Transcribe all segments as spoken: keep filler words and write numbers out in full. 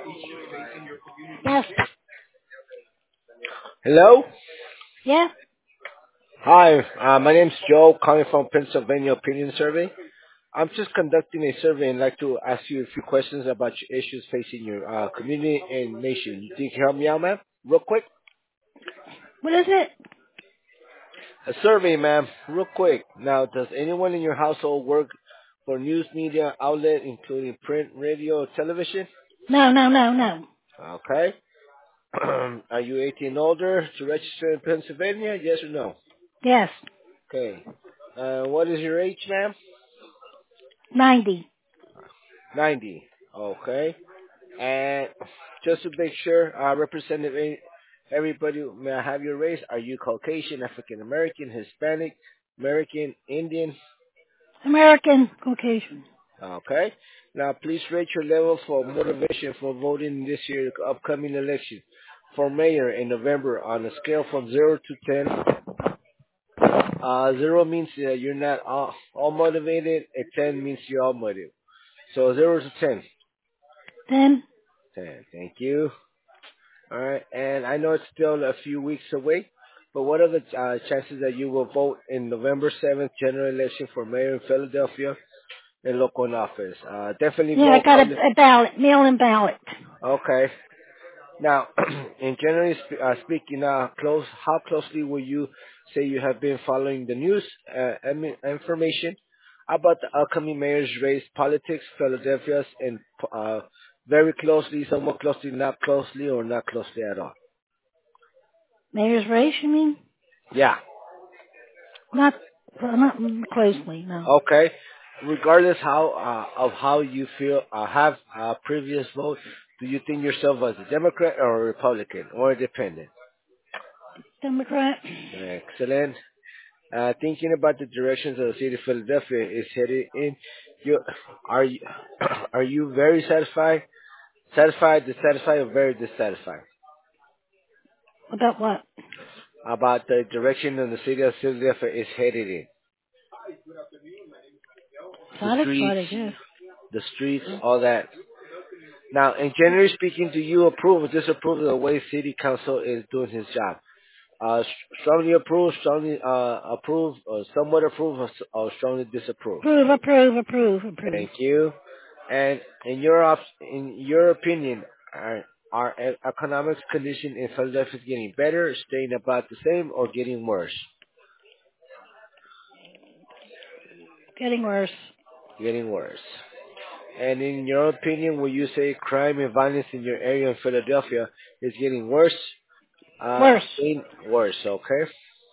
Yes. Hello? Yeah. Hi, uh, my name's Joe, calling from Pennsylvania Opinion Survey. I'm just conducting a survey and like to ask you a few questions about your issues facing your uh, community and nation. You think you can help me out, ma'am? Real quick? What is it? A survey, ma'am. Real quick. Now, does anyone in your household work for news media outlet, including print, radio, television? No, no, no, no. Okay. Are you eighteen and older to register in Pennsylvania? Yes or no? Yes. Okay. Uh, what is your age, ma'am? Ninety. ninety. Okay. And just to make sure, uh, Representative, everybody, may I have your race? Are you Caucasian, African American, Hispanic, American, Indian? American Caucasian. Okay. Now, please rate your level for motivation for voting this year's upcoming election for mayor in November on a scale from zero to ten. Uh, zero means uh, you're not all, all motivated, and ten means you're all motivated. So zero to ten. Ten. ten. Thank you. All right, and I know it's still a few weeks away, but what are the uh, chances that you will vote in November seventh general election for mayor in Philadelphia and local office? Uh, definitely Yeah, I vote. got a, Come to, a ballot, mail-in ballot. okay. Now, in generally sp- uh, speaking, uh, close, how closely will you say you have been following the news uh, em- information about the upcoming mayor's race, politics, Philadelphia's, and uh, very closely, somewhat closely, not closely, or not closely at all? Mayor's race, you mean? Yeah. Not, well, not closely, no. Okay. Regardless how uh, of how you feel, uh, have a previous vote, do you think yourself as a Democrat or a Republican or independent? Democrat. Excellent. Uh, thinking about the directions of the city of Philadelphia is headed in, you are you are you very satisfied, satisfied, dissatisfied, or very dissatisfied About what? about the direction of the city of Philadelphia is headed in? The Satisfied, streets, I guess. the streets, all that. Now, and generally speaking, do you approve or disapprove of the way City Council is doing his job? Uh, s- strongly approve, strongly uh, approve, or somewhat approve, or, s- or strongly disapprove. Approve, approve, approve, approve. Thank you. And in your op- in your opinion, are are e- economic conditions in Philadelphia getting better, staying about the same, or getting worse? Getting worse. Getting worse. And in your opinion, would you say crime and violence in your area in Philadelphia is getting worse? Uh, Worse. staying worse. Okay.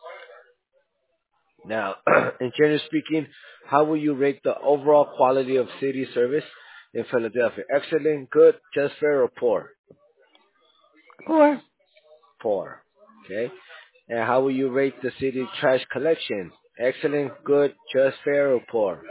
Now, in general speaking, how will you rate the overall quality of city service in Philadelphia? Excellent, good, just fair, or poor? Poor. Poor. Okay. And how will you rate the city trash collection? Excellent, good, just fair, or poor?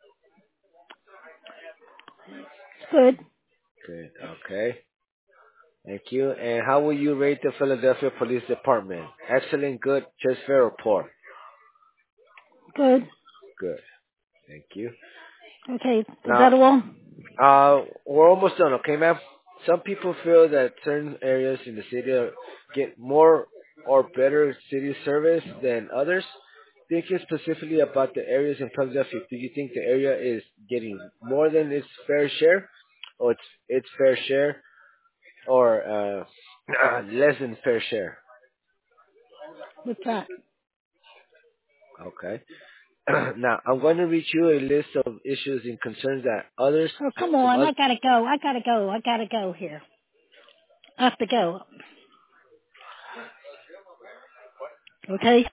Good. Good. Okay. Thank you. And how will you rate the Philadelphia Police Department? Excellent, good, just fair, or poor? Good. Good. Thank you. Okay, is Now, that all? Uh, we're almost done, okay, ma'am? Some people feel that certain areas in the city are- get more or better city service than others. Thinking specifically about the areas in Philadelphia, do you think the area is getting more than its fair share, or it's its fair share, or uh, less than fair share? What's that? Okay. Now, I'm going to read you a list of issues and concerns that others, Oh, come some on. others I gotta go. I gotta go. I gotta go here. I have to go. Okay?